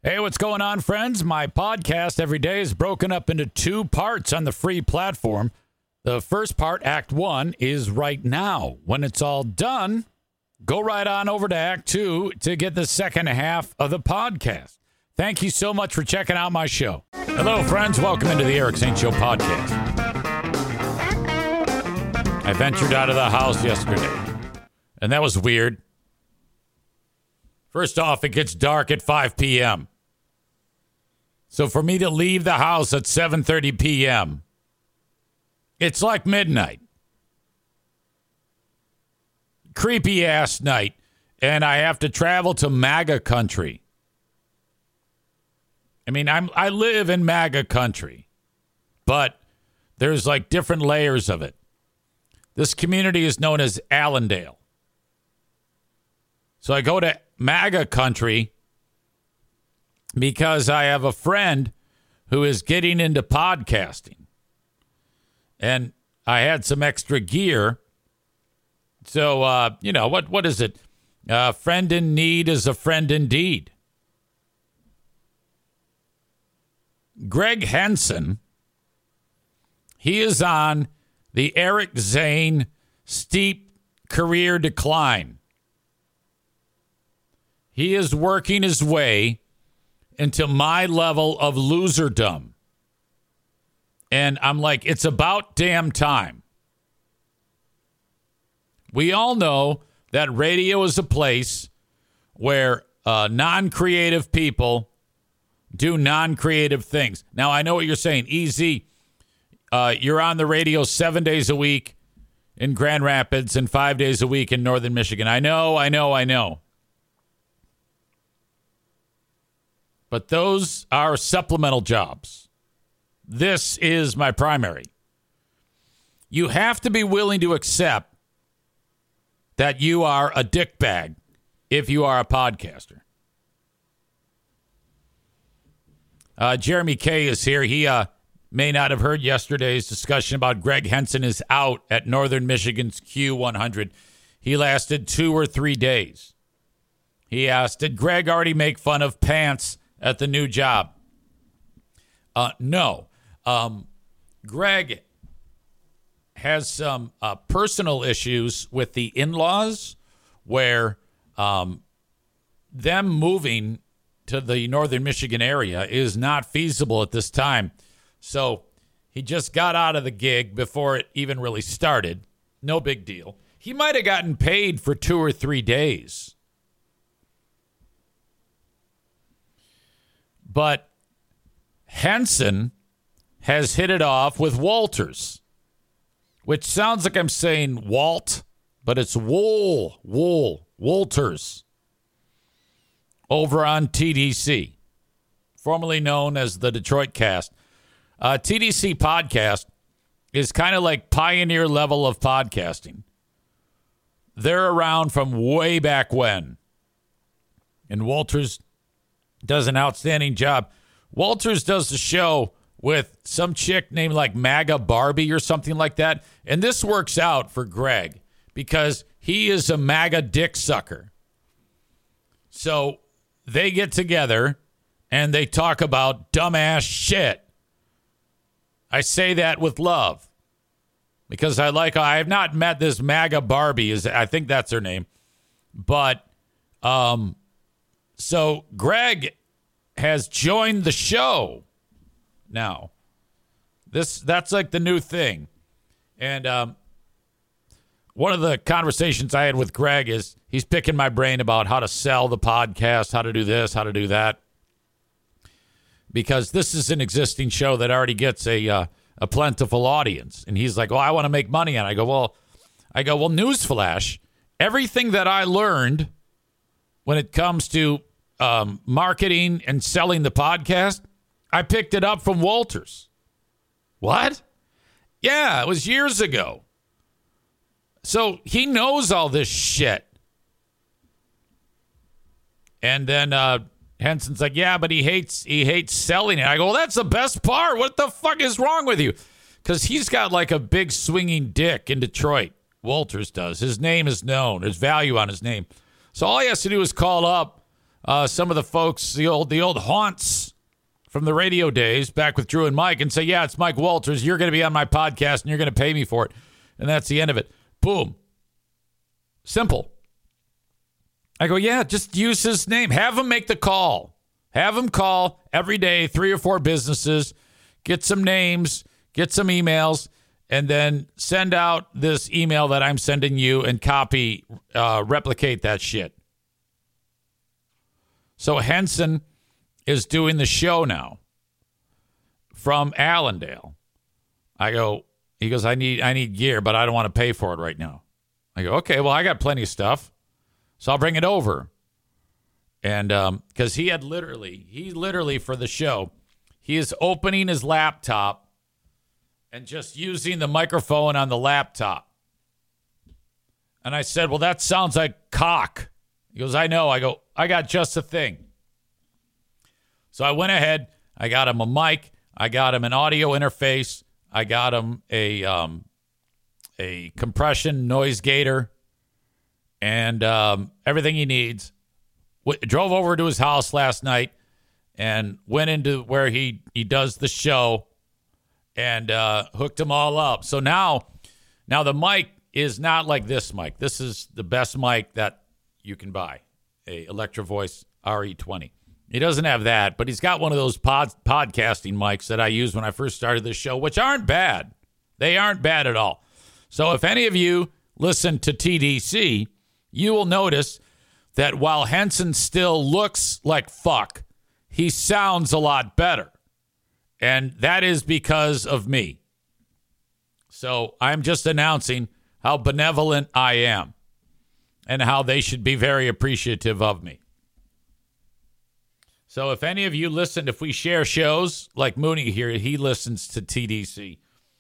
Hey, what's going on, friends? My podcast every day is broken up into two parts on the free platform. The first part, Act 1, is right now. When it's all done, go right on over to Act 2 to get the second half of the podcast. Thank you so much for checking out my show. Hello, friends. Welcome into the Eric St. Show podcast. I ventured out of the house yesterday, and that was weird. First off, it gets dark at 5 p.m., so for me to leave the house at 7:30 p.m., it's like midnight. Creepy ass night. And I have to travel to MAGA country. I mean, I live in MAGA country, but there's like different layers of it. This community is known as Allendale. So I go to MAGA country because I have a friend who is getting into podcasting. And I had some extra gear. So, what is it? Friend in need is a friend indeed. Greg Henson, he is on the Eric Zane steep career decline. He is working his way into my level of loserdom. And I'm like, it's about damn time. We all know that radio is a place where non-creative people do non-creative things. Now, I know what you're saying. Easy, you're on the radio 7 days a week in Grand Rapids and 5 days a week in Northern Michigan. I know. But those are supplemental jobs. This is my primary. You have to be willing to accept that you are a dickbag if you are a podcaster. Jeremy K is here. He may not have heard yesterday's discussion about Greg Henson is out at Northern Michigan's Q100. He lasted 2 or 3 days. He asked, did Greg already make fun of pants at the new job? No. Greg has some personal issues with the in-laws where them moving to the Northern Michigan area is not feasible at this time. So he just got out of the gig before it even really started. No big deal. He might have gotten paid for 2 or 3 days. But Henson has hit it off with Walters, which sounds like I'm saying Walt, but it's Walters, over on TDC, formerly known as the Detroit Cast. TDC podcast is kind of like pioneer level of podcasting. They're around from way back when. And Walters does an outstanding job. Walters does the show with some chick named like MAGA Barbie or something like that. And this works out for Greg because he is a MAGA dick sucker. So they get together and they talk about dumbass shit. I say that with love because I have not met this MAGA Barbie. I think that's her name. But so Greg has joined the show now. That's like the new thing. And one of the conversations I had with Greg is he's picking my brain about how to sell the podcast, how to do this, how to do that. Because this is an existing show that already gets a plentiful audience. And he's like, well, I want to make money on it. I go, well, newsflash, everything that I learned when it comes to marketing and selling the podcast, I picked it up from Walters. What? Yeah, it was years ago. So he knows all this shit. And then Henson's like, yeah, but he hates selling it. I go, well, that's the best part. What the fuck is wrong with you? Because he's got like a big swinging dick in Detroit. Walters does. His name is known. There's value on his name. So all he has to do is call up some of the folks, the old haunts from the radio days back with Drew and Mike and say, yeah, it's Mike Walters. You're going to be on my podcast and you're going to pay me for it. And that's the end of it. Boom. Simple. I go, yeah, just use his name. Have him make the call. Have him call every day, 3 or 4 businesses, get some names, get some emails, and then send out this email that I'm sending you and replicate that shit. So Henson is doing the show now from Allendale. He goes, I need gear, but I don't want to pay for it right now. I go, okay, well, I got plenty of stuff, so I'll bring it over. And because he literally for the show, he is opening his laptop and just using the microphone on the laptop. And I said, well, that sounds like cock. He goes, I know. I go, I got just the thing. So I went ahead. I got him a mic. I got him an audio interface. I got him a compression noise gator and everything he needs. Drove over to his house last night and went into where he does the show and hooked them all up. So now the mic is not like this mic. This is the best mic that you can buy, a Electro Voice RE20. He doesn't have that, but he's got one of those podcasting mics that I used when I first started this show, which aren't bad. They aren't bad at all. So if any of you listen to TDC, you will notice that while Henson still looks like fuck, he sounds a lot better. And that is because of me. So I'm just announcing how benevolent I am and how they should be very appreciative of me. So if any of you if we share shows like Mooney here, he listens to TDC.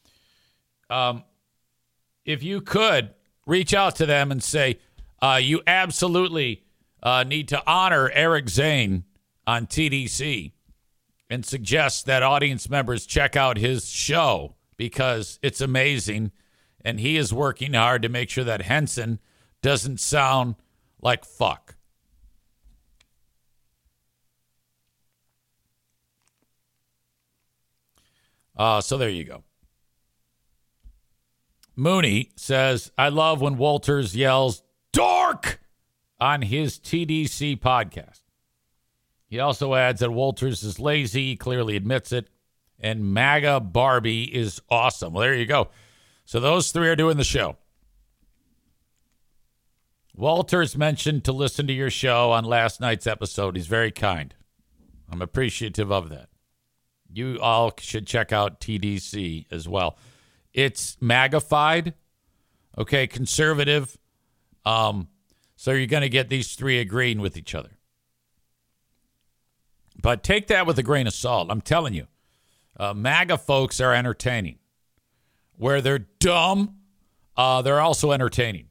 If you could reach out to them and say, you absolutely need to honor Eric Zane on TDC and suggest that audience members check out his show because it's amazing. And he is working hard to make sure that Henson doesn't sound like fuck. So there you go. Mooney says, I love when Walters yells, dork, on his TDC podcast. He also adds that Walters is lazy. He clearly admits it. And MAGA Barbie is awesome. Well, there you go. So those 3 are doing the show. Walters mentioned to listen to your show on last night's episode. He's very kind. I'm appreciative of that. You all should check out TDC as well. It's MAGAfied, okay, conservative. So you're going to get these 3 agreeing with each other. But take that with a grain of salt. I'm telling you, MAGA folks are entertaining. Where they're dumb, they're also entertaining.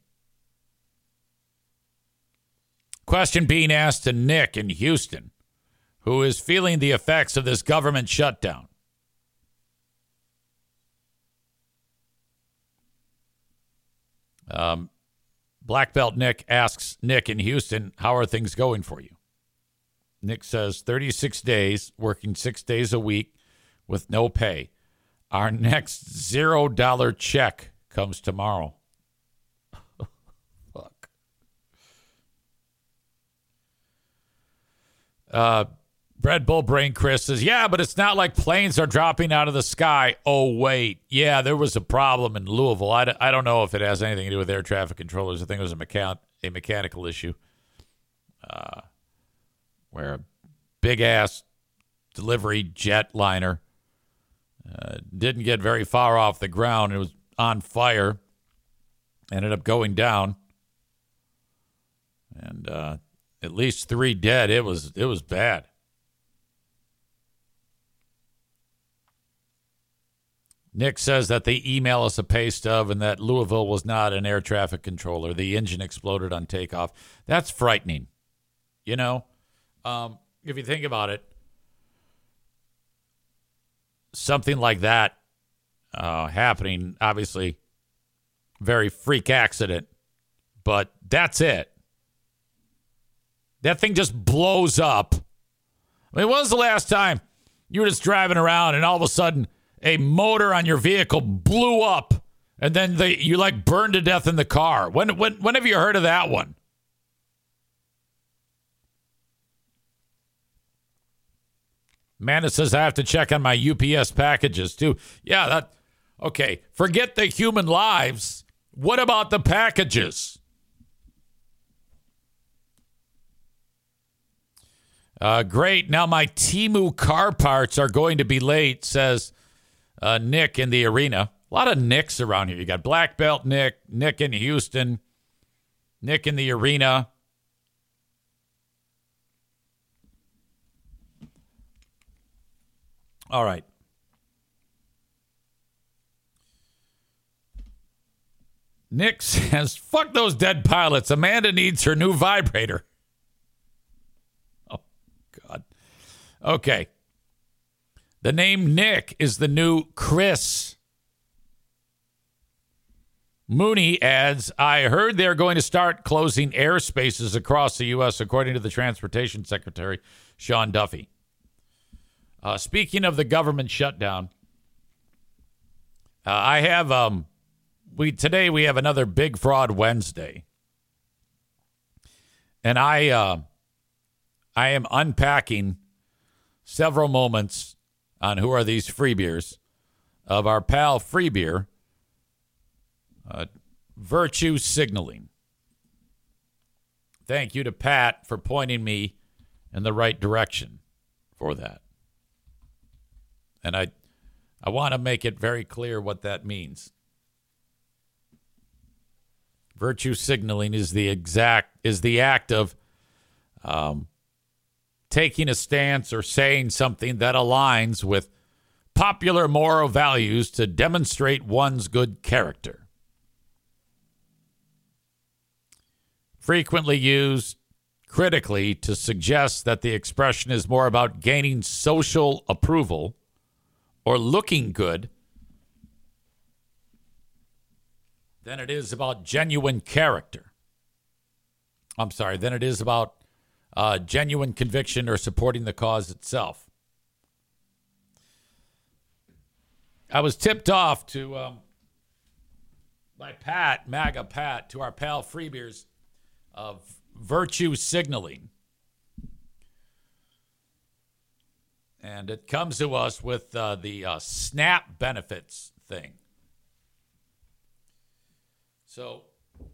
Question being asked to Nick in Houston, who is feeling the effects of this government shutdown. Black Belt Nick asks Nick in Houston, how are things going for you? Nick says, 36 days, working 6 days a week with no pay. Our next $0 check comes tomorrow. Fuck. Bread Bull Brain Chris says, yeah, but it's not like planes are dropping out of the sky. Oh, wait. Yeah, there was a problem in Louisville. I don't know if it has anything to do with air traffic controllers. I think it was a mechanical issue where a big-ass delivery jetliner didn't get very far off the ground. It was on fire. Ended up going down. And at least 3 dead. It was bad. Nick says that they email us a pay stub and that Louisville was not an air traffic controller. The engine exploded on takeoff. That's frightening. You know, if you think about it, something like that happening, obviously, very freak accident, but that's it. that thing just blows up. I mean, when was the last time you were just driving around and all of a sudden a motor on your vehicle blew up and then you like burned to death in the car? When have you heard of that one? Amanda says I have to check on my UPS packages too. Yeah, okay. Forget the human lives. What about the packages? Great. Now my Temu car parts are going to be late, says Nick in the arena. A lot of Nicks around here. You got Black Belt Nick, Nick in Houston, Nick in the arena. All right. Nick says, fuck those dead pilots. Amanda needs her new vibrator. Oh, God. Okay. The name Nick is the new Chris. Mooney adds, I heard they're going to start closing airspaces across the U.S., according to the Transportation Secretary, Sean Duffy. Speaking of the government shutdown, I have today we have another Big Fraud Wednesday, and I am unpacking several moments on who are these free beers of our pal Free Beer, virtue signaling. Thank you to Pat for pointing me in the right direction for that. And I want to make it very clear what that means. Virtue signaling is the act of taking a stance or saying something that aligns with popular moral values to demonstrate one's good character. Frequently used critically to suggest that the expression is more about gaining social approval or looking good than it is about genuine character. Than it is about genuine conviction or supporting the cause itself. I was tipped off to by Pat, MAGA Pat, to our pal Freebeers of virtue signaling. And it comes to us with the SNAP benefits thing. So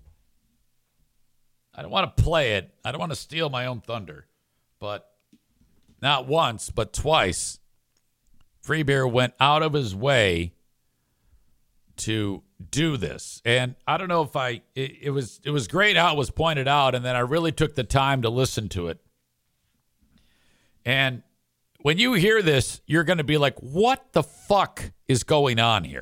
I don't want to play it. I don't want to steal my own thunder. But not once, but twice, Free Beer went out of his way to do this. And I don't know if it was great how it was pointed out, and then I really took the time to listen to it. And when you hear this, you're going to be like, what the fuck is going on here?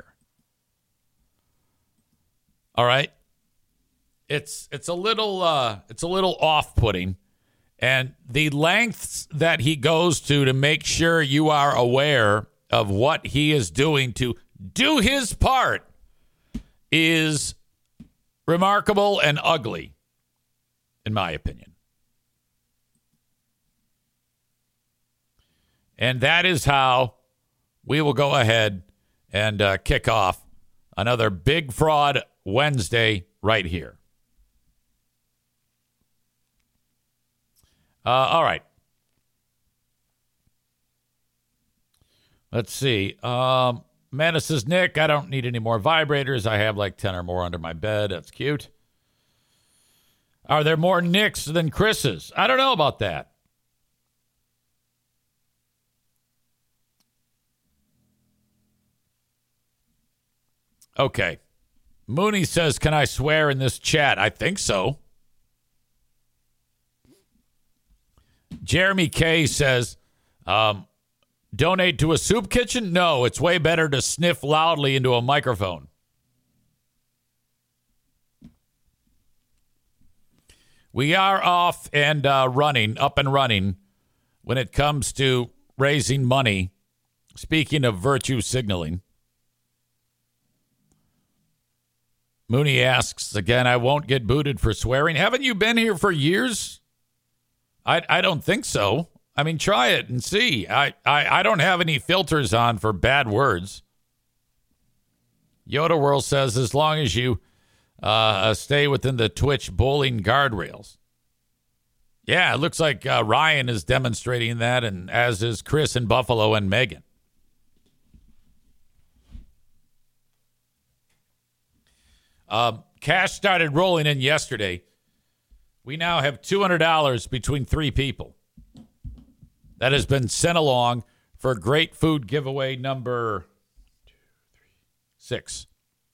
All right. It's a little off-putting, and the lengths that he goes to make sure you are aware of what he is doing to do his part is remarkable and ugly, in my opinion. And that is how we will go ahead and kick off another Big Fraud Wednesday right here. All right. Let's see. Amanda says, Nick, I don't need any more vibrators. I have like 10 or more under my bed. That's cute. Are there more Nicks than Chris's? I don't know about that. Okay. Mooney says, can I swear in this chat? I think so. Jeremy K says, donate to a soup kitchen? No, it's way better to sniff loudly into a microphone. We are off and up and running when it comes to raising money. Speaking of virtue signaling. Mooney asks, again, I won't get booted for swearing. Haven't you been here for years? I don't think so. I mean, try it and see. I don't have any filters on for bad words. Yoda World says as long as you stay within the Twitch bowling guardrails. Yeah, it looks like Ryan is demonstrating that, and as is Chris and Buffalo and Megan. Cash started rolling in yesterday. We now have $200 between 3 people. That has been sent along for Great Food Giveaway number 6.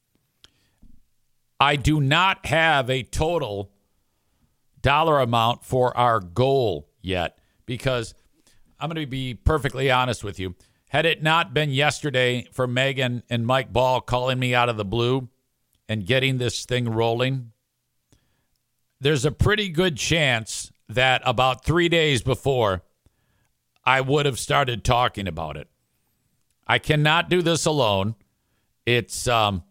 I do not have a total dollar amount for our goal yet because I'm going to be perfectly honest with you. Had it not been yesterday for Megan and Mike Ball calling me out of the blue and getting this thing rolling, there's a pretty good chance that about 3 days before I would have started talking about it. I cannot do this alone. It's,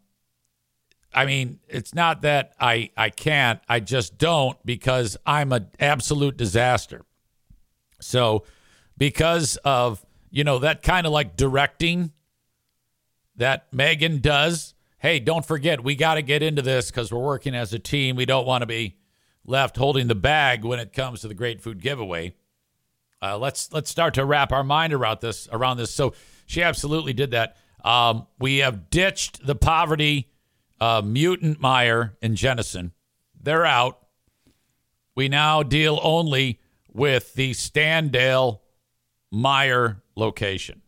it's not that I can't. I just don't because I'm an absolute disaster. So because of, that kind of like directing that Megan does, hey, don't forget, we got to get into this because we're working as a team. We don't want to be left holding the bag when it comes to the Great Food Giveaway. Let's start to wrap our mind around this. So she absolutely did that. We have ditched the poverty mutant Meyer and Jennison. They're out. We now deal only with the Standale Meyer location.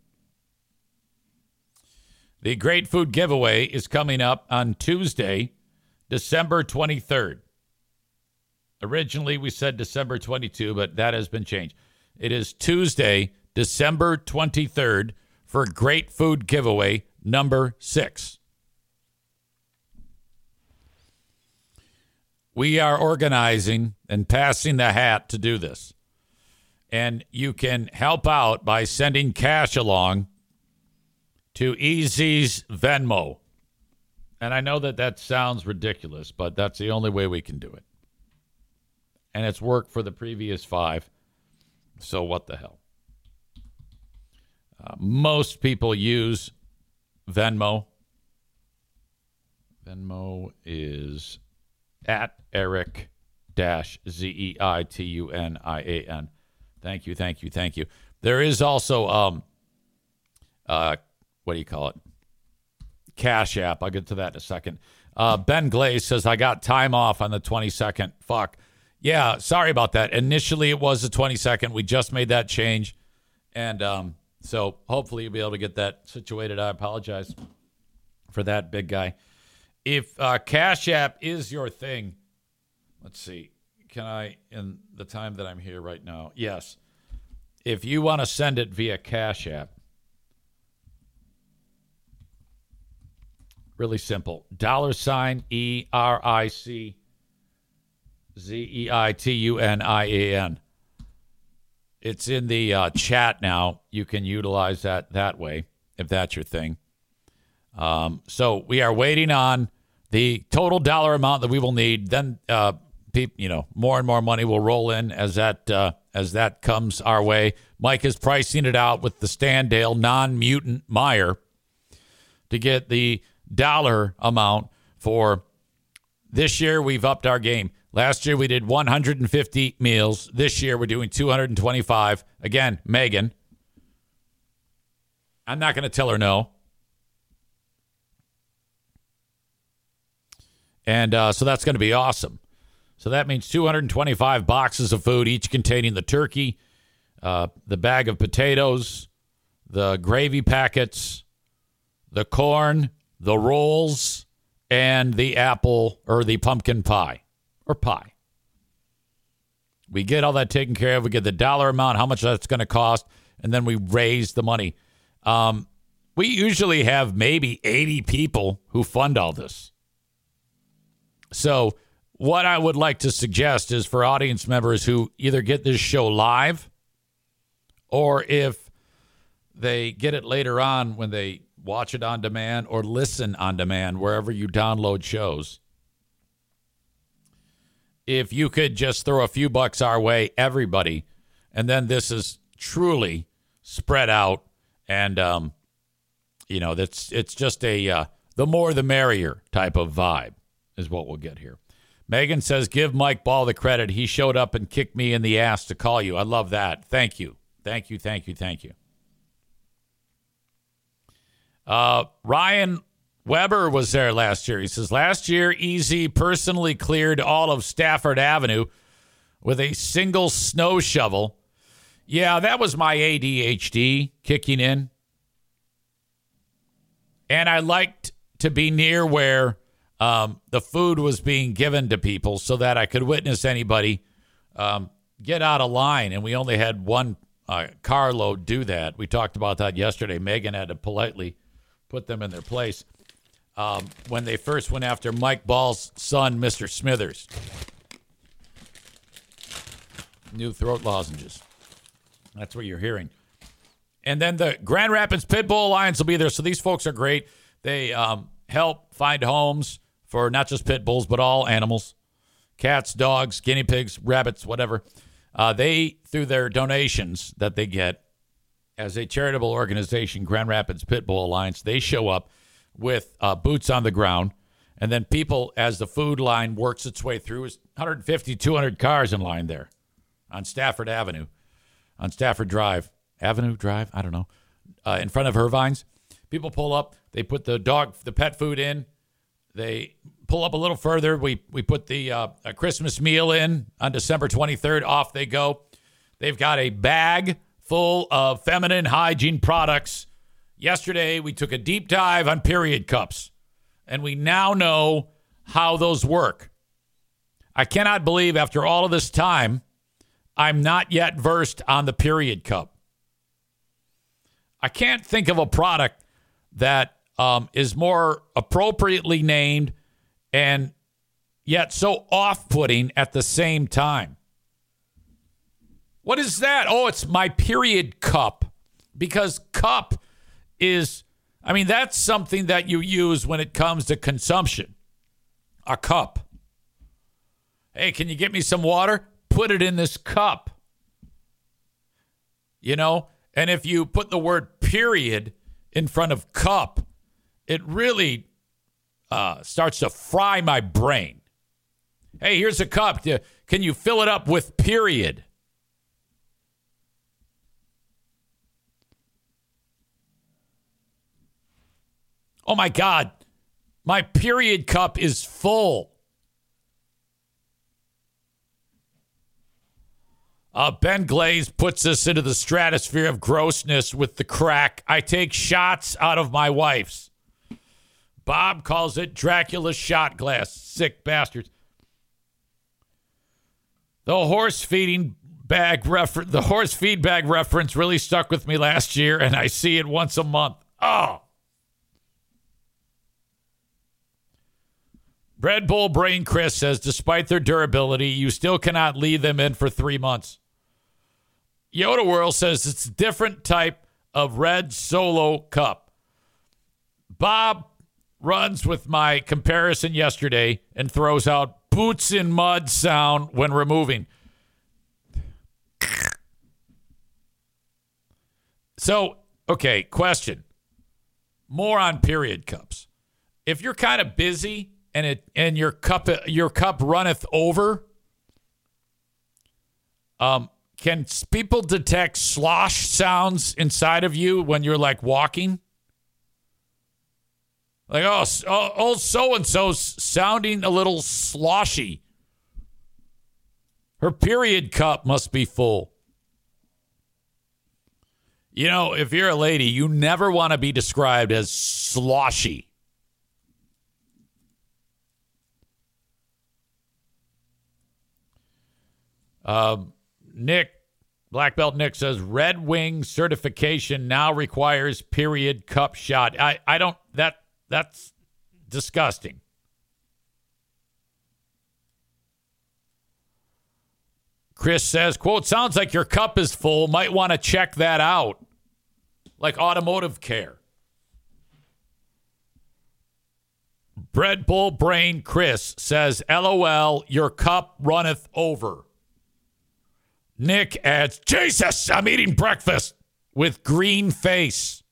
The Great Food Giveaway is coming up on Tuesday, December 23rd. Originally, we said December 22, but that has been changed. It is Tuesday, December 23rd for Great Food Giveaway number 6. We are organizing and passing the hat to do this. And you can help out by sending cash along to EZ's Venmo. And I know that sounds ridiculous, but that's the only way we can do it. And it's worked for the previous 5. So what the hell? Most people use Venmo. Venmo is at Eric-Zeitunin. Thank you. There is also, what do you call it? Cash App. I'll get to that in a second. Ben Glaze says, I got time off on the 22nd. Fuck. Yeah, sorry about that. Initially, it was the 22nd. We just made that change. And so hopefully you'll be able to get that situated. I apologize for that, big guy. If Cash App is your thing, let's see. Can I, in the time that I'm here right now? Yes. If you want to send it via Cash App, really simple. $ERICZEITUNIAN. It's in the chat now. You can utilize that way if that's your thing. So we are waiting on the total dollar amount that we will need. Then, more and more money will roll in as that comes our way. Mike is pricing it out with the Standale non-mutant Meyer to get the dollar amount for this year. We've upped our game. Last year we did 150 meals. This year we're doing 225. Again, Megan. I'm not going to tell her no. And so that's going to be awesome. So that means 225 boxes of food, each containing the turkey, the bag of potatoes, the gravy packets, the corn, the rolls, and the apple or the pumpkin pie or pie. We get all that taken care of. We get the dollar amount, how much that's going to cost, and then we raise the money. We usually have maybe 80 people who fund all this. So what I would like to suggest is for audience members who either get this show live or if they get it later on when they watch it on demand or listen on demand wherever you download shows. if you could just throw a few bucks our way, everybody, and then this is truly spread out, and it's just a the more the merrier type of vibe is what we'll get here. Megan says, give Mike Ball the credit. He showed up and kicked me in the ass to call you. I love that. Thank you. Thank you. Ryan Weber was there last year. He says, last year, Easy personally cleared all of Stafford Avenue with a single snow shovel. Yeah, that was my ADHD kicking in. And I liked to be near where the food was being given to people so that I could witness anybody get out of line. And we only had one carload do that. We talked about that yesterday. Megan had to politely put them in their place when they first went after Mike Ball's son, Mr. Smithers. New throat lozenges. That's what you're hearing. And then the Grand Rapids Pit Bull Alliance will be there. So these folks are great. They help find homes for not just pit bulls, but all animals, cats, dogs, guinea pigs, rabbits, whatever. They, through their donations that they get as a charitable organization, Grand Rapids Pit Bull Alliance, they show up with boots on the ground. And then people, as the food line works its way through, is 150, 200 cars in line there on Stafford Avenue, on Stafford Drive. Avenue Drive? I don't know. In front of Irvine's. People pull up. They put the pet food in. They pull up a little further. We put the a Christmas meal in on December 23rd. Off they go. They've got a bag full of feminine hygiene products. Yesterday, we took a deep dive on period cups, and we now know how those work. I cannot believe after all of this time, I'm not yet versed on the period cup. I can't think of a product that is more appropriately named and yet so off-putting at the same time. What is that? Oh, it's my period cup. Because cup is, that's something that you use when it comes to consumption. A cup. Hey, can you get me some water? Put it in this cup. And if you put the word period in front of cup, it really starts to fry my brain. Hey, here's a cup. Can you fill it up with period? Oh, my God. My period cup is full. Ben Glaze puts us into the stratosphere of grossness with the crack. I take shots out of my wife's. Bob calls it Dracula's shot glass. Sick bastards. The horse feed bag reference really stuck with me last year, and I see it once a month. Oh. Red Bull Brain Chris says, despite their durability, you still cannot leave them in for 3 months. Yoda World says it's a different type of red Solo cup. Bob runs with my comparison yesterday and throws out boots in mud sound when removing. So, okay, question. More on period cups. If you're kind of busy and your cup runneth over, can people detect slosh sounds inside of you when you're like walking? Like, oh, so-and-so's sounding a little sloshy. Her period cup must be full. If you're a lady, you never want to be described as sloshy. Black Belt Nick says Red Wing certification now requires period cup shot. I don't, that's disgusting. Chris says, quote, sounds like your cup is full. Might want to check that out. Like automotive care. Bread Bull Brain Chris says, LOL, your cup runneth over. Nick adds, Jesus, I'm eating breakfast with green face.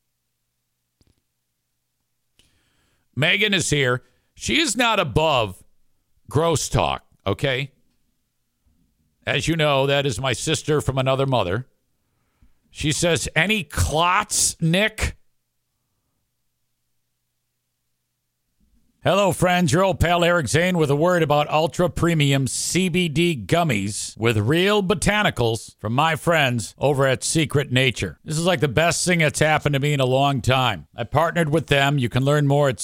Megan is here. She is not above gross talk, okay? As you know, that is my sister from another mother. She says, any clots, Nick? Hello, friends. Your old pal Eric Zane with a word about ultra premium CBD gummies with real botanicals from my friends over at Secret Nature. This is like the best thing that's happened to me in a long time. I partnered with them. You can learn more at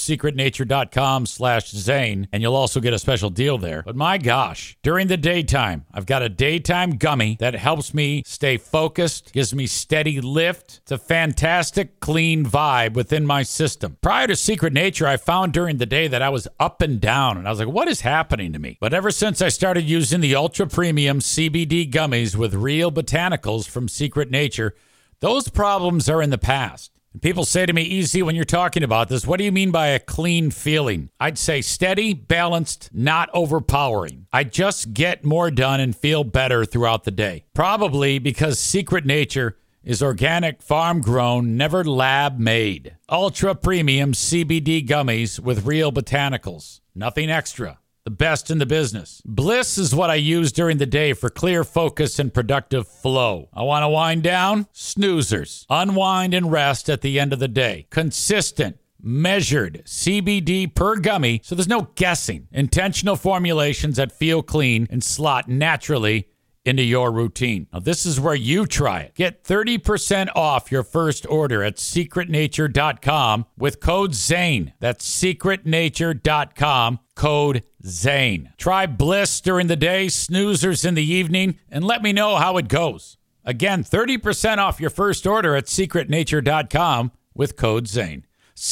secretnature.com/Zane, and you'll also get a special deal there. But my gosh, during the daytime, I've got a daytime gummy that helps me stay focused, gives me steady lift. It's a fantastic, clean vibe within my system. Prior to Secret Nature, I found during the day that I was up and down, and I was like, what is happening to me? But ever since I started using the ultra premium CBD gummies with real botanicals from Secret Nature, those problems are in the past. And people say to me, easy, when you're talking about this, what do you mean by a clean feeling? I'd say steady, balanced, not overpowering. I just get more done and feel better throughout the day. Probably because Secret Nature is organic, farm-grown, never lab-made. Ultra-premium CBD gummies with real botanicals. Nothing extra. The best in the business. Bliss is what I use during the day for clear focus and productive flow. I want to wind down? Snoozers. Unwind and rest at the end of the day. Consistent, measured CBD per gummy, so there's no guessing. Intentional formulations that feel clean and slot naturally into your routine. Now, this is where you try it. Get 30% off your first order at secretnature.com with code ZANE. That's secretnature.com, code ZANE. Try Bliss during the day, Snoozers in the evening, and let me know how it goes. Again, 30% off your first order at secretnature.com with code ZANE.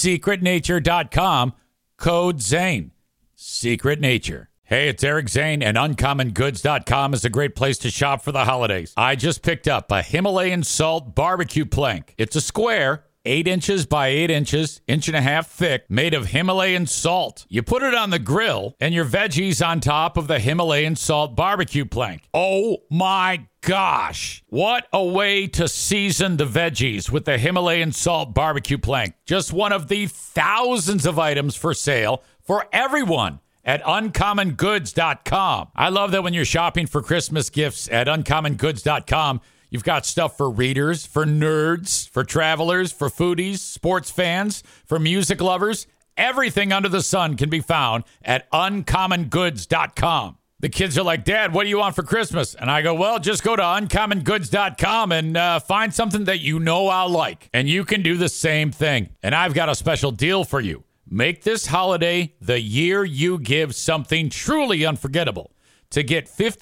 secretnature.com, code ZANE. Secret Nature. Hey, it's Eric Zane, and UncommonGoods.com is a great place to shop for the holidays. I just picked up a Himalayan salt barbecue plank. It's a square, 8 inches by 8 inches, 1.5 inches thick, made of Himalayan salt. You put it on the grill, and your veggies on top of the Himalayan salt barbecue plank. Oh my gosh. What a way to season the veggies with the Himalayan salt barbecue plank. Just one of the thousands of items for sale for everyone at UncommonGoods.com. I love that when you're shopping for Christmas gifts at UncommonGoods.com, you've got stuff for readers, for nerds, for travelers, for foodies, sports fans, for music lovers. Everything under the sun can be found at UncommonGoods.com. The kids are like, Dad, what do you want for Christmas? And I go, well, just go to UncommonGoods.com and find something that you know I'll like. And you can do the same thing. And I've got a special deal for you. Make this holiday the year you give something truly unforgettable. To get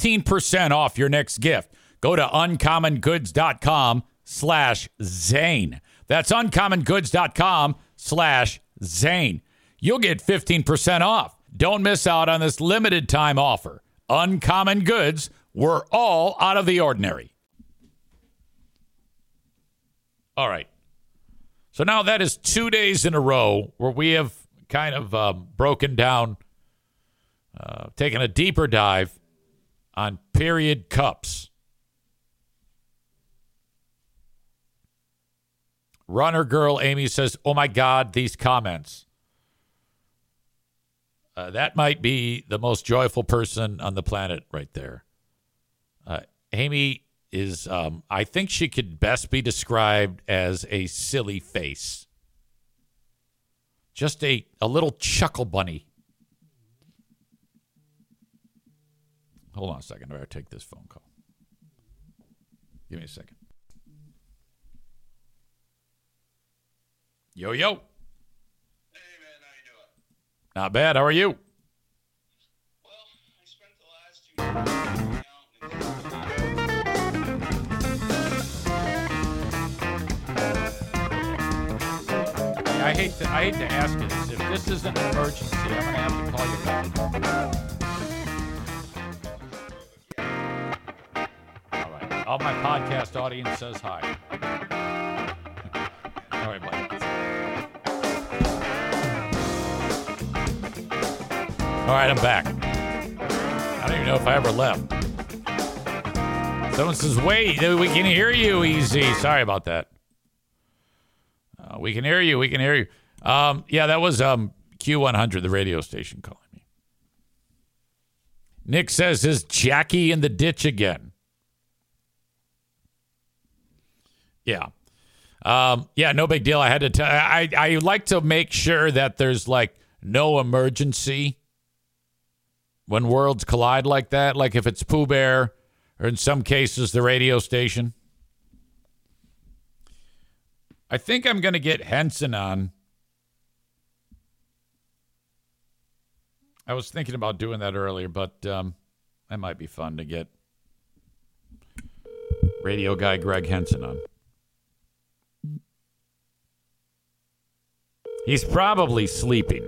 15% off your next gift, go to UncommonGoods.com/Zane. That's UncommonGoods.com/Zane. You'll get 15% off. Don't miss out on this limited time offer. Uncommon Goods, we're all out of the ordinary. All right. So now that is 2 days in a row where we have kind of broken down, taken a deeper dive on period cups. Runner girl Amy says, oh my God, these comments. That might be the most joyful person on the planet right there. Amy is, I think she could best be described as a silly face. Just a little chuckle bunny. Hold on a second. I better take this phone call. Give me a second. Yo. Hey, man, how you doing? Not bad. How are you? Well, I spent the last 2 years hanging out I hate to ask you this. If this isn't an emergency, I'm going to have to call you back. All right. All my podcast audience says hi. All right, buddy. All right, I'm back. I don't even know if I ever left. Someone says, wait, we can hear you, Easy. Sorry about that. We can hear you. We can hear you. Yeah, that was Q100, the radio station, calling me. Nick says, is Jackie in the ditch again? Yeah. Yeah, no big deal. I had to tell. I like to make sure that there's like no emergency when worlds collide like that. Like if it's Pooh Bear, or in some cases the radio station. I think I'm going to get Henson on. I was thinking about doing that earlier, but that might be fun to get radio guy Greg Henson on. He's probably sleeping.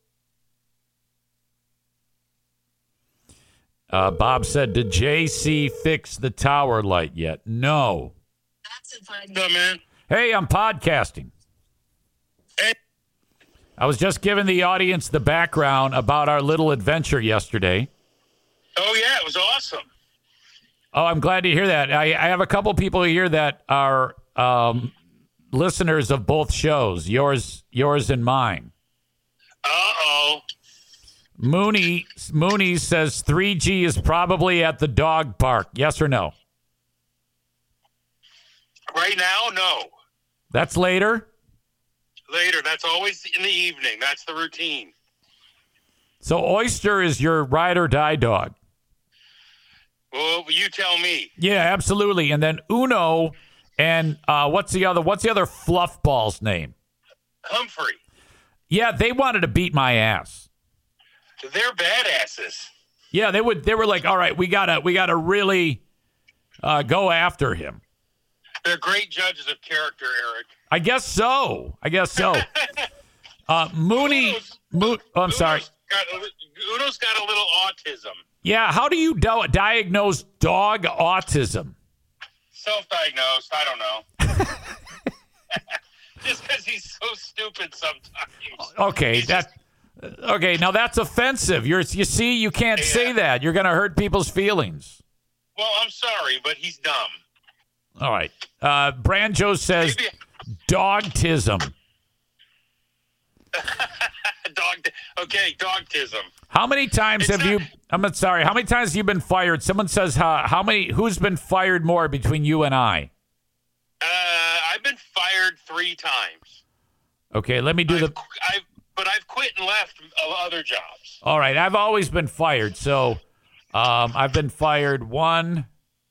Bob said, did JC fix the tower light yet? No. No, man. Hey, I'm podcasting. Hey. I was just giving the audience the background about our little adventure yesterday. Oh, yeah, it was awesome. Oh, I'm glad to hear that. I have a couple people here that are listeners of both shows, yours and mine. Uh-oh. Mooney says 3G is probably at the dog park. Yes or no? Right now, no. That's later? Later. That's always in the evening. That's the routine. So Oyster is your ride or die dog. Well, you tell me. Yeah, absolutely. And then Uno and what's the other fluff ball's name? Humphrey. Yeah, they wanted to beat my ass. They're badasses. Yeah, they were like, all right, we gotta really go after him. They're great judges of character, Eric. I guess so. Mooney. I'm sorry. Uno's got a little autism. Yeah, how do you diagnose dog autism? Self-diagnosed. I don't know. Just because he's so stupid sometimes. Okay, now that's offensive. You see, you can't say that. You're going to hurt people's feelings. Well, I'm sorry, but he's dumb. All right. Branjo says dogtism. Dogtism. How many times how many times have you been fired? Someone says who's been fired more between you and I? I've been fired 3 times. Okay, let me do But I've quit and left other jobs. All right, I've always been fired. So, I've been fired 1,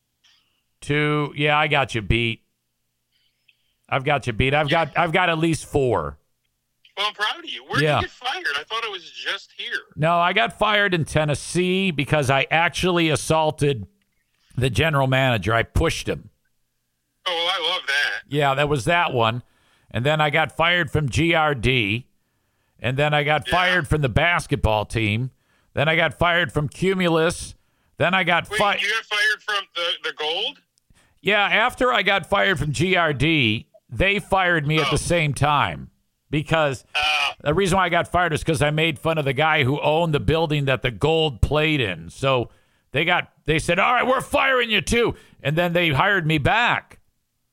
2. Yeah, I got you beat. I've got at least 4. Well, I'm proud of you. Where did you get fired? I thought it was just here. No, I got fired in Tennessee because I actually assaulted the general manager. I pushed him. Oh, well, I love that. Yeah, that was that one. And then I got fired from GRD. And then I got fired from the basketball team. Then I got fired from Cumulus. Then I got fired. You got fired from the Gold? Yeah, after I got fired from GRD, they fired me at the same time. Because the reason why I got fired is because I made fun of the guy who owned the building that the Gold played in. So they said, all right, we're firing you too. And then they hired me back.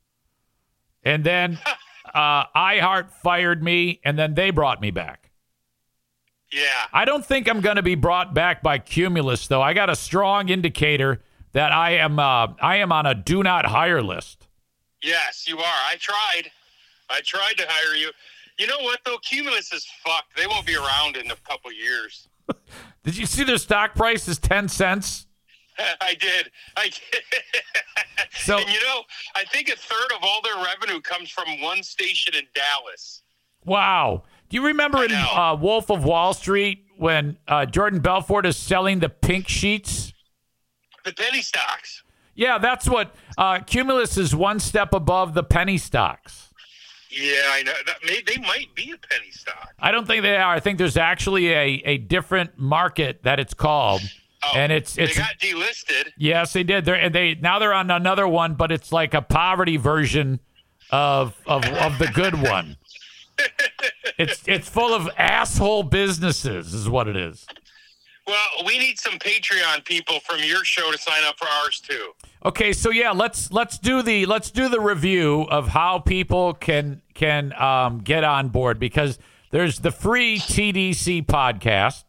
And then iHeart fired me, and then they brought me back. Yeah. I don't think I'm going to be brought back by Cumulus, though. I got a strong indicator that I am on a do not hire list. Yes, you are. I tried to hire you. You know what, though? Cumulus is fucked. They won't be around in a couple years. Did you see their stock price is 10 cents? I did. So, and I think 1/3 of all their revenue comes from one station in Dallas. Wow. Do you remember in Wolf of Wall Street when Jordan Belfort is selling the pink sheets? The penny stocks. Yeah, that's what Cumulus is one step above the penny stocks. Yeah, I know. They might be a penny stock. I don't think they are. I think there's actually a different market that it's called. Oh, and they got delisted. Yes, they did. They're on another one, but it's like a poverty version of the good one. It's full of asshole businesses, is what it is. Well, we need some Patreon people from your show to sign up for ours too. Okay, so yeah, let's do the review of how people can get on board, because there's the free TDC podcast,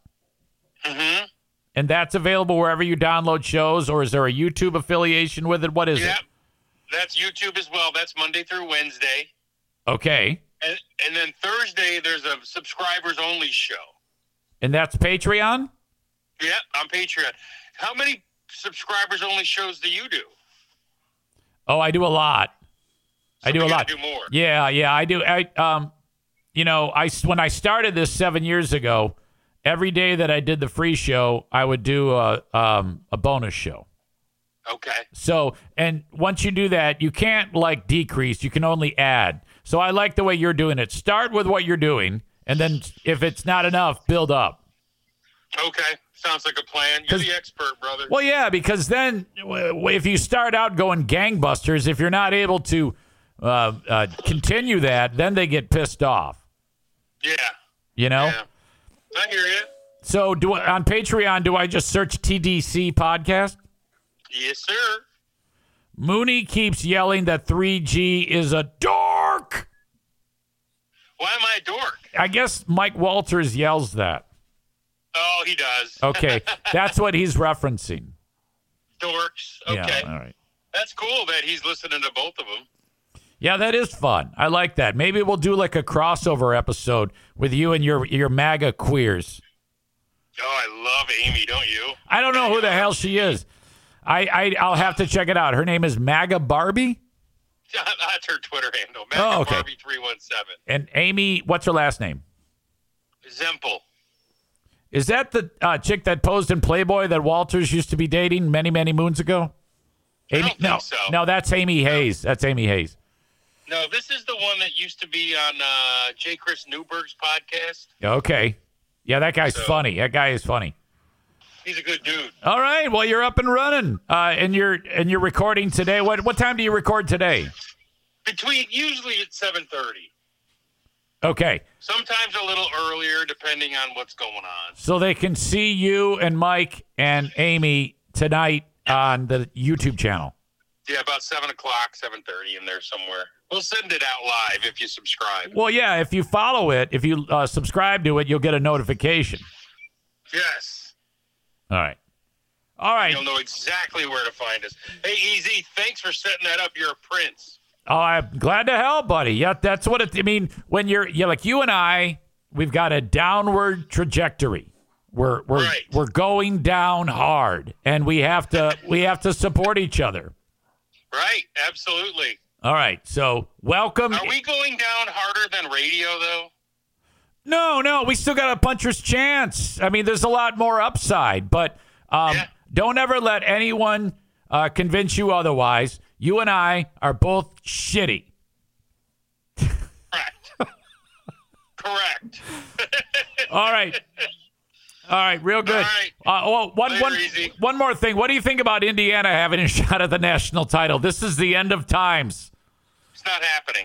and that's available wherever you download shows. Or is there a YouTube affiliation with it? What is it? That's YouTube as well. That's Monday through Wednesday. Okay. And then Thursday there's a subscribers only show. And that's Patreon? Yeah, on Patreon. How many subscribers only shows do you do? Oh, I do a lot. So I do a lot. Do more. Yeah, I do. When I started this 7 years ago, every day that I did the free show, I would do a bonus show. Okay. So, and once you do that, you can't decrease. You can only add. So I like the way you're doing it. Start with what you're doing, and then if it's not enough, build up. Okay. Sounds like a plan. You're the expert, brother. Well, yeah, because then if you start out going gangbusters, if you're not able to continue that, then they get pissed off. Yeah. You know? Yeah. I hear you. So on Patreon, do I just search TDC podcast? Yes, sir. Mooney keeps yelling that 3G is a dork. Why am I a dork? I guess Mike Walters yells that. Oh, he does. Okay, that's what he's referencing. Dorks. Okay. Yeah, all right. That's cool that he's listening to both of them. Yeah, that is fun. I like that. Maybe we'll do a crossover episode with you and your MAGA queers. Oh, I love Amy, don't you? I don't know who the hell she is. I'll have to check it out. Her name is MAGA Barbie? That's her Twitter handle. MAGA okay. Barbie 317. And Amy, what's her last name? Zempel. Is that the chick that posed in Playboy that Walters used to be dating many, many moons ago? I don't think so. No, that's Amy Hayes. That's Amy Hayes. No, this is the one that used to be on J. Chris Newberg's podcast. Okay. Yeah, that guy's funny. That guy is funny. He's a good dude. All right. Well, you're up and running. And you're recording today. What time do you record today? Usually at 7:30. Okay. Sometimes a little earlier, depending on what's going on. So they can see you and Mike and Amy tonight on the YouTube channel. Yeah, about 7 o'clock, 7:30 in there somewhere. We'll send it out live if you subscribe. Well, yeah, if you follow it, if you subscribe to it, you'll get a notification. Yes. All right. You'll know exactly where to find us. Hey, EZ, thanks for setting that up. You're a prince. Oh, I'm glad to help, buddy. Yeah, that's what it. I mean, when you're like you and I, we've got a downward trajectory. We're going down hard, and we have to support each other. Right. Absolutely. All right. So welcome. Are we going down harder than radio, though? No, we still got a puncher's chance. I mean, there's a lot more upside, but don't ever let anyone convince you otherwise. You and I are both shitty. Correct. All right, real good. All right. One more thing. What do you think about Indiana having a shot at the national title? This is the end of times. It's not happening.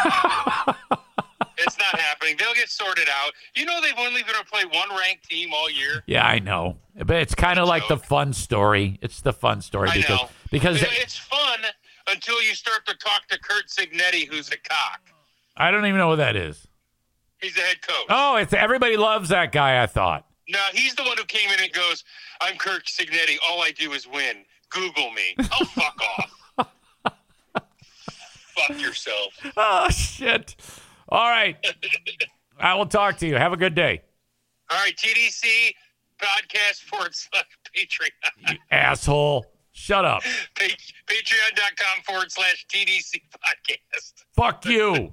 It's not happening. They'll get sorted out. You know they've only going to play one ranked team all year. Yeah, I know. But it's kind of like the fun story. It's the fun story. I know. Because it's fun until you start to talk to Kurt Signetti, who's a cock. I don't even know who that is. He's the head coach. Oh, everybody loves that guy, I thought. No, he's the one who came in and goes, I'm Kurt Signetti. All I do is win. Google me. Oh, fuck off. Fuck yourself. Oh, shit. All right. I will talk to you. Have a good day. All right, TDC podcast /Patreon. You asshole. Shut up. Patreon.com/TDC podcast. Fuck you.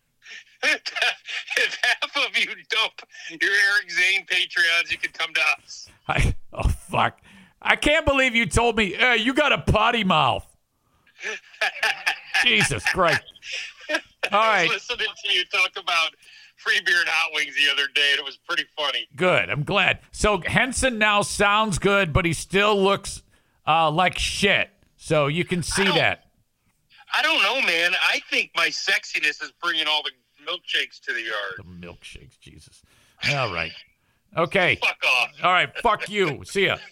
If half of you dope your Eric Zane Patreons, you can come to us. Oh, fuck. I can't believe you told me, hey, you got a potty mouth. Jesus Christ. All right. I was listening to you talk about free beer and hot wings the other day, and it was pretty funny. Good. I'm glad. So Henson now sounds good, but he still looks like shit. So you can see that. I don't know, man. I think my sexiness is bringing all the milkshakes to the yard. The milkshakes, Jesus. All right. Okay. Fuck off. All right. Fuck you. See ya.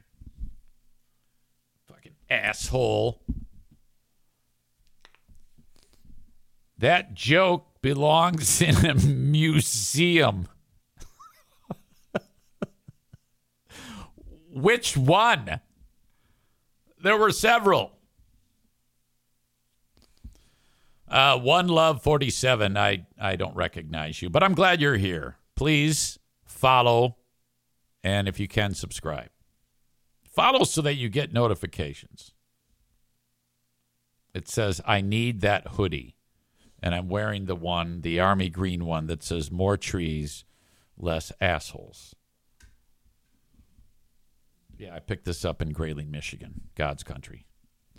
Fucking asshole. That joke belongs in a museum. Which one? There were several. One Love 47. I don't recognize you, but I'm glad you're here. Please follow, and if you can, subscribe. Follow so that you get notifications. It says, I need that hoodie. And I'm wearing the army green one that says more trees, less assholes. Yeah, I picked this up in Grayling, Michigan, God's country.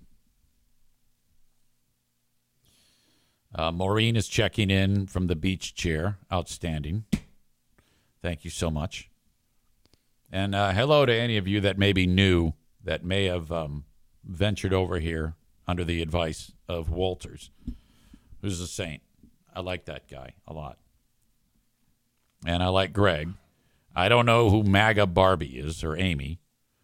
Maureen is checking in from the beach chair. Outstanding. Thank you so much. And hello to any of you that may be new, that may have ventured over here under the advice of Walters, who's a saint. I like that guy a lot. And I like Greg. I don't know who MAGA Barbie is or Amy.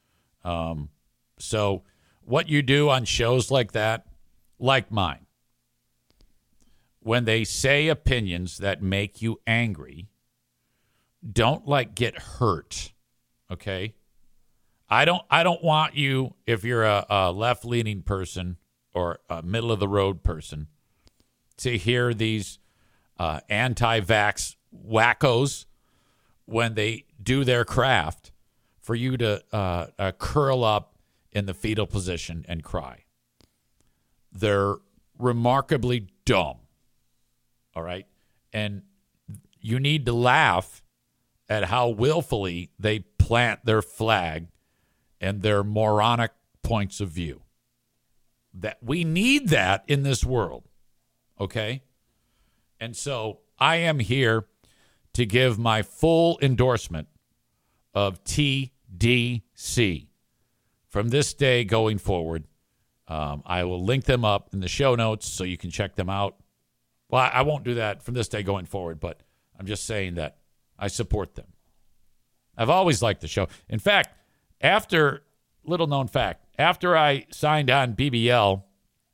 So what you do on shows like that, like mine, when they say opinions that make you angry, don't get hurt. Okay? I don't want you, if you're a left-leaning person or a middle-of-the-road person, to hear these anti-vax wackos when they do their craft for you to curl up in the fetal position and cry. They're remarkably dumb, all right? And you need to laugh at how willfully they plant their flag and their moronic points of view. That we need that in this world, okay? And so I am here to give my full endorsement of TDC from this day going forward. I will link them up in the show notes so you can check them out. Well, I won't do that from this day going forward, but I'm just saying that I support them. I've always liked the show. In fact, little known fact, after I signed on BBL,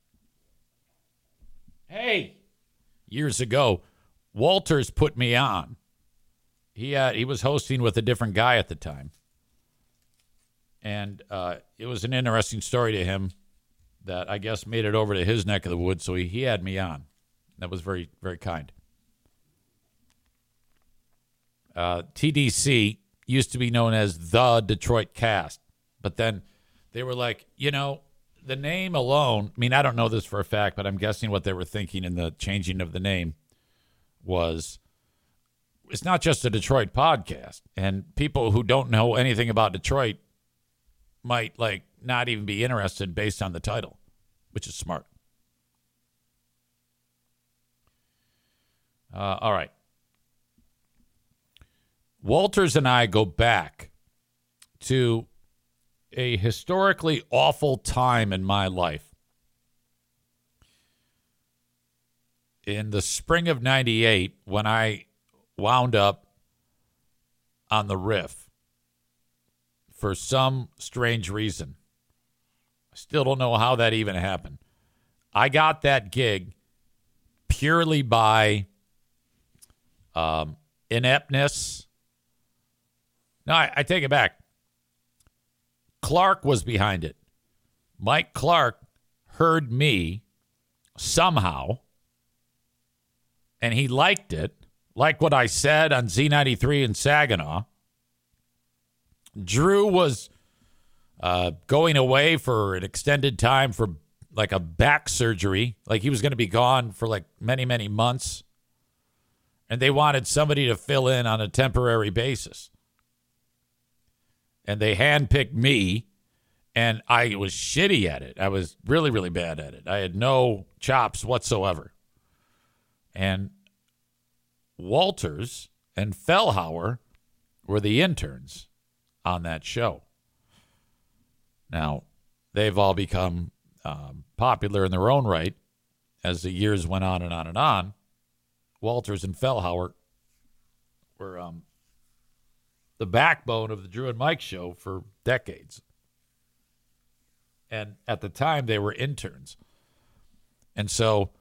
years ago, Walters put me on. He was hosting with a different guy at the time. And it was an interesting story to him that I guess made it over to his neck of the woods, so he had me on. That was very, very kind. TDC used to be known as the Detroit Cast, but then they were like, the name alone, I don't know this for a fact, but I'm guessing what they were thinking in the changing of the name was, it's not just a Detroit podcast, and people who don't know anything about Detroit might not even be interested based on the title, which is smart. All right. Walters and I go back to a historically awful time in my life. In the spring of 98, when I wound up on the Riff for some strange reason. I still don't know how that even happened. I got that gig purely by ineptness. No, I take it back. Clark was behind it. Mike Clark heard me somehow, and he liked it, like what I said on Z93 in Saginaw. Drew was going away for an extended time for a back surgery. He was going to be gone for many, many months. And they wanted somebody to fill in on a temporary basis. And they handpicked me, and I was shitty at it. I was really, really bad at it. I had no chops whatsoever. And Walters and Fellhauer were the interns on that show. Now, they've all become popular in their own right as the years went on and on and on. Walters and Fellhauer were the backbone of the Drew and Mike show for decades. And at the time, they were interns. And so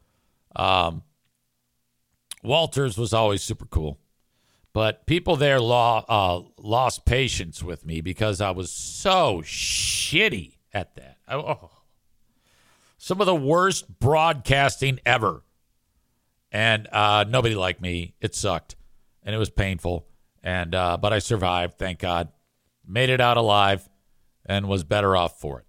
Walters was always super cool. But people there lost patience with me because I was so shitty at that. Some of the worst broadcasting ever. And nobody liked me. It sucked. And it was painful. And but I survived, thank God. Made it out alive and was better off for it.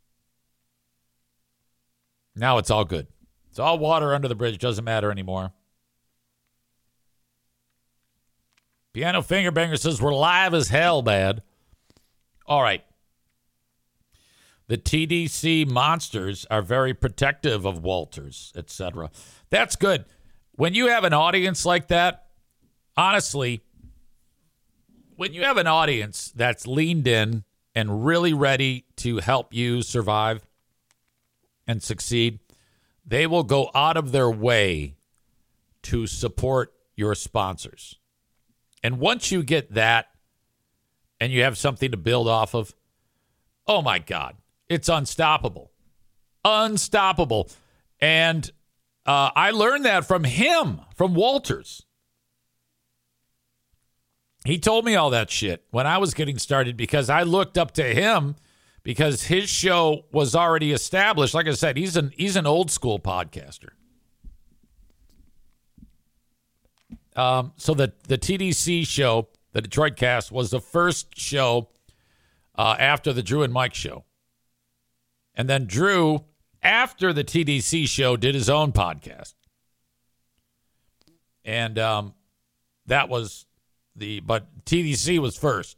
Now it's all good. It's all water under the bridge. Doesn't matter anymore. Piano Fingerbanger says, we're live as hell, bad. All right. The TDC monsters are very protective of Walters, etc. That's good. When you have an audience like that, honestly, when you have an audience that's leaned in and really ready to help you survive and succeed, they will go out of their way to support your sponsors. And once you get that and you have something to build off of, oh my God, it's unstoppable. Unstoppable. And I learned that from him, from Walters. He told me all that shit when I was getting started because I looked up to him because his show was already established. Like I said, he's an old school podcaster. So the TDC show, the Detroit Cast, was the first show after the Drew and Mike show. And then Drew, after the TDC show, did his own podcast. And that was but TDC was first.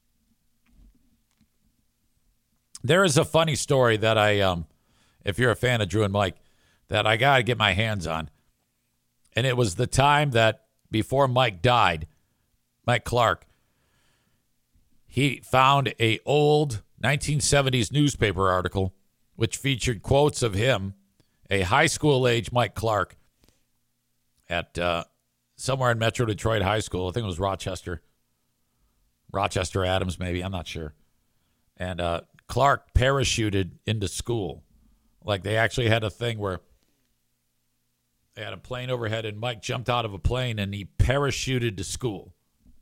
There is a funny story that I, if you're a fan of Drew and Mike, that I got to get my hands on. And it was the time that before Mike died, Mike Clark, he found a old 1970s newspaper article which featured quotes of him, a high school age Mike Clark, at somewhere in Metro Detroit High School. I think it was Rochester Adams, maybe. I'm not sure. And Clark parachuted into school. Like they actually had a thing where they had a plane overhead and Mike jumped out of a plane and he parachuted to school.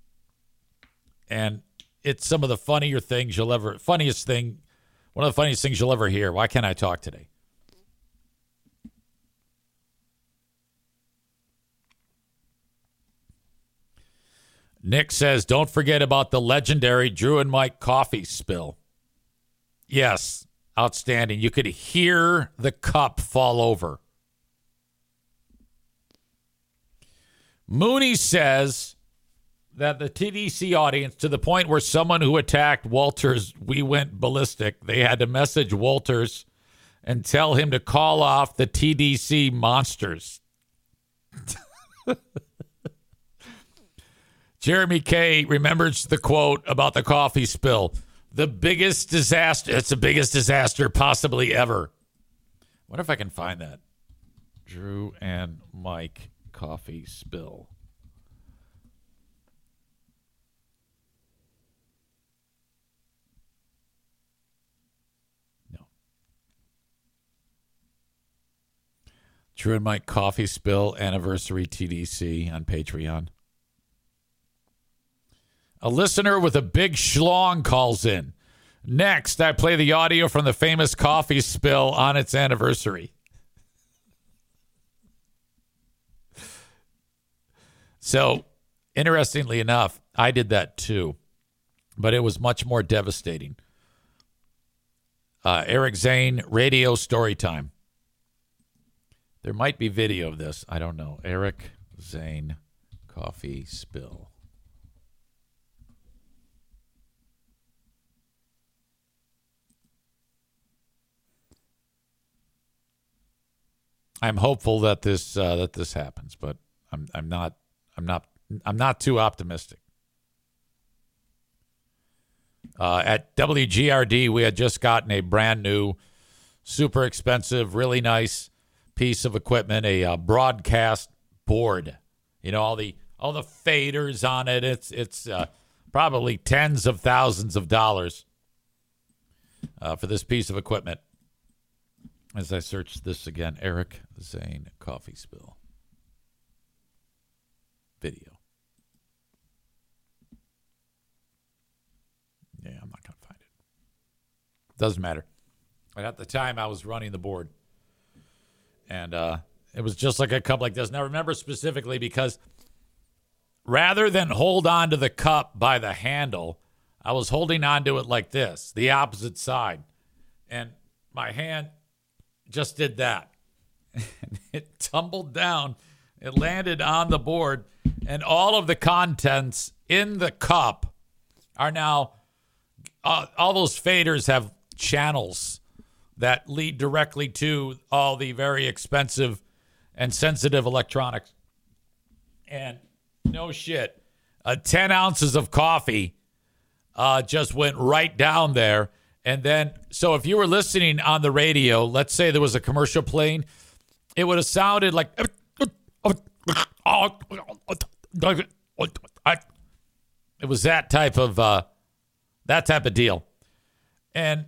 And it's some of the one of the funniest things you'll ever hear. Why can't I talk today? Nick says, don't forget about the legendary Drew and Mike coffee spill. Yes, outstanding. You could hear the cup fall over. Mooney says that the TDC audience, to the point where someone who attacked Walters, we went ballistic. They had to message Walters and tell him to call off the TDC monsters. Jeremy K remembers the quote about the coffee spill. The biggest disaster. It's the biggest disaster possibly ever. I wonder if I can find that. Drew and Mike coffee spill. No. Drew and Mike coffee spill anniversary TDC on Patreon. A listener with a big schlong calls in. Next, I play the audio from the famous coffee spill on its anniversary. So, interestingly enough, I did that too, but it was much more devastating. Eric Zane, radio story time. There might be video of this. I don't know. Eric Zane, coffee spill. I'm hopeful that this happens, but I'm not too optimistic. At WGRD, we had just gotten a brand new, super expensive, really nice piece of equipment, a broadcast board. You know, all the faders on it. It's probably tens of thousands of dollars for this piece of equipment. As I search this again, Eric Zane coffee spill video. Yeah, I'm not going to find it. Doesn't matter. And at the time, I was running the board. And it was just like a cup like this. And I remember specifically because rather than hold on to the cup by the handle, I was holding on to it like this, the opposite side. And my hand just did that. And it tumbled down. It landed on the board. And all of the contents in the cup are now, all those faders have channels that lead directly to all the very expensive and sensitive electronics. And no shit, 10 ounces of coffee just went right down there. And then, so if you were listening on the radio, let's say there was a commercial playing, it would have sounded like, it was that type of deal. And,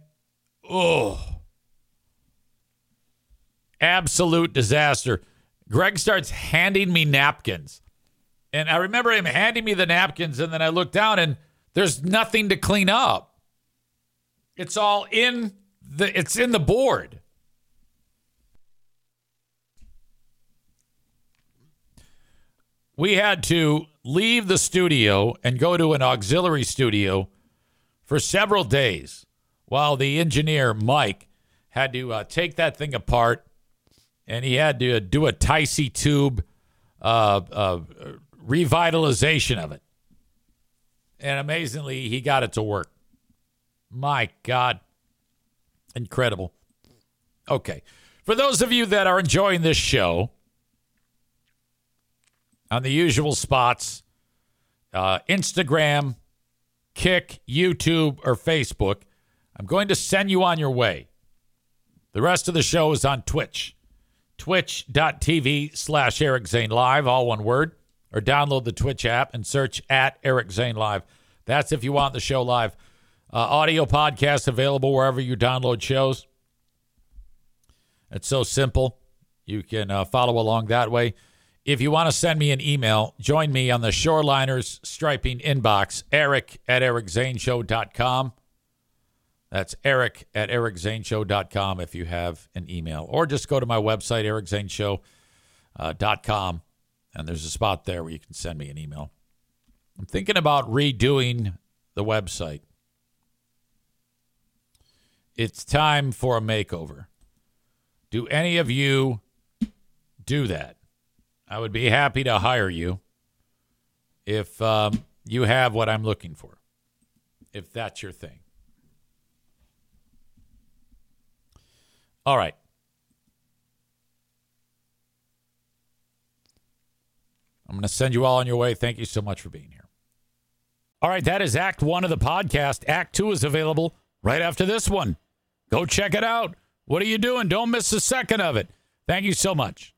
absolute disaster. Greg starts handing me napkins. And I remember him handing me the napkins, and then I looked down, and there's nothing to clean up. It's all in the board. We had to leave the studio and go to an auxiliary studio for several days while the engineer, Mike, had to take that thing apart, and he had to do a Ticey tube revitalization of it. And amazingly, he got it to work. My God. Incredible. Okay. For those of you that are enjoying this show, on the usual spots, Instagram, Kick, YouTube, or Facebook, I'm going to send you on your way. The rest of the show is on Twitch. Twitch.tv/Eric Zane Live, all one word. Or download the Twitch app and search at Eric Zane Live. That's if you want the show live. Audio podcast available wherever you download shows. It's so simple. You can follow along that way. If you want to send me an email, join me on the Shoreliners Striping inbox, eric@ericzaneshow.com. That's eric@ericzaneshow.com if you have an email. Or just go to my website, ericzaneshow.com, and there's a spot there where you can send me an email. I'm thinking about redoing the website. It's time for a makeover. Do any of you do that? I would be happy to hire you if you have what I'm looking for, if that's your thing. All right. I'm going to send you all on your way. Thank you so much for being here. All right, that is Act 1 of the podcast. Act 2 is available right after this one. Go check it out. What are you doing? Don't miss a second of it. Thank you so much.